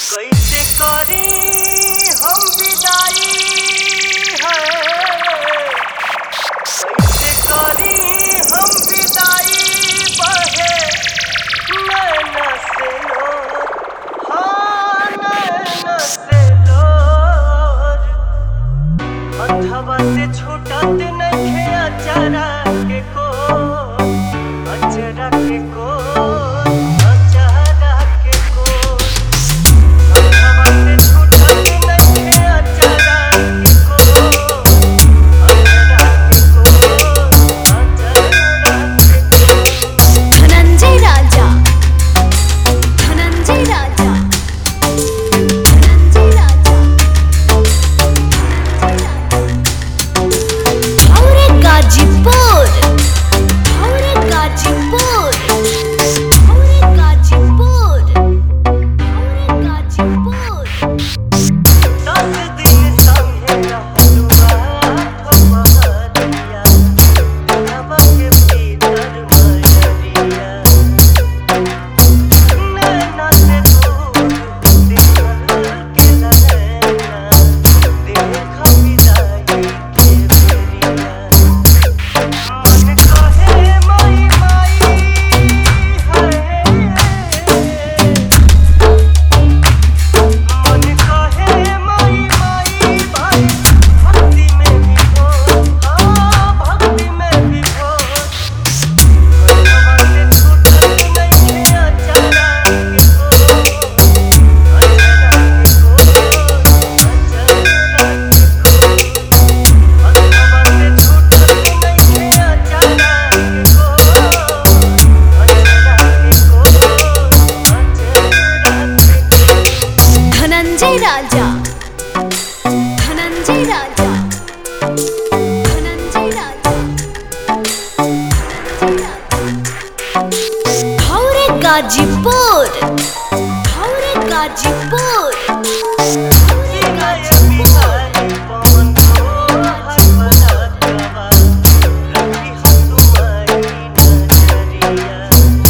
कैसे करी हम विदाई है, कैसे करी हम विदाई बहे नैना से लोर, हाँ नैना से लोर। हथवा से छूटत नइखे अचारा के कोर, अचारा के कोर, अचारा के कोर। हथवा से छूटत नइखे अचारा के कोर, अचारा के कोर, अचारा के कोर। धनंजय राजा, धनंजय राजा, धनंजय राजा, हौरे गाजीपुर, हौरे गाजीपुर, हौरे गाजीपुर, हौरे गाजीपुर। 10 दिन संगे रहलुआ पपहरिया, हवा के भीतर मयरिया। नैना से दूर दिखल के रहना, देख विदाई के बेरिया। मन कहे माई माई है, मन कहे माई माई भाई, भक्ति में भी भोर, हाँ भक्ति में भी भोर। हथवा से छूटत नइखे अचारा के कोर, अचारा के कोर, अचारा के कोर। हथवा से छूटत नइखे अचारा के कोर, अचारा के कोर, अचारा के कोर। धनंजय राजा, धनंजय राजा, धनंजय राजा, हौरे गाजीपुर, हौरे गाजीपुर, हौरे गाजीपुर। पवन तोहर बरातवा, रखी हो तुम्हारी नजरिया।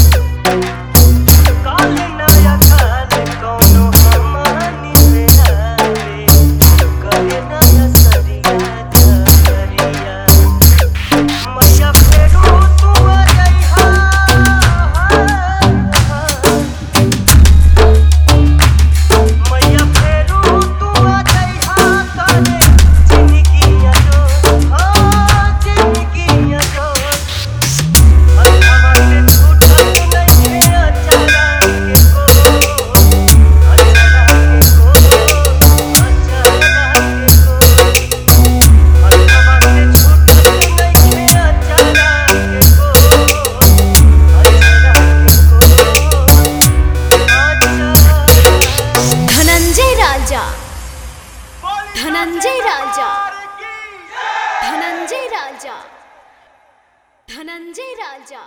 काल नया काल कौनो हमनी पे आवे, करे नया सरिया जरिया। मैया फेरू तू आ जइहा, मैया फेरू तू आ जइहा, करे जिंदगिया जोर, हाँ जिंदगिया जोर। हथवा से छूटत नइखे अचारा के कोर, अचारा के कोर, अचारा के कोर। हथवा से छूटत नइखे अचारा के कोर, अचारा के कोर, अचारा। धनंजय राजा, धनंजय राजा, धनंजय राजा, धनंजय राजा,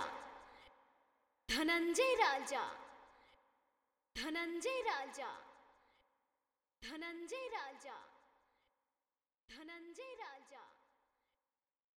धनंजय राजा, धनंजय राजा, धनंजय राजा, धनंजय राजा।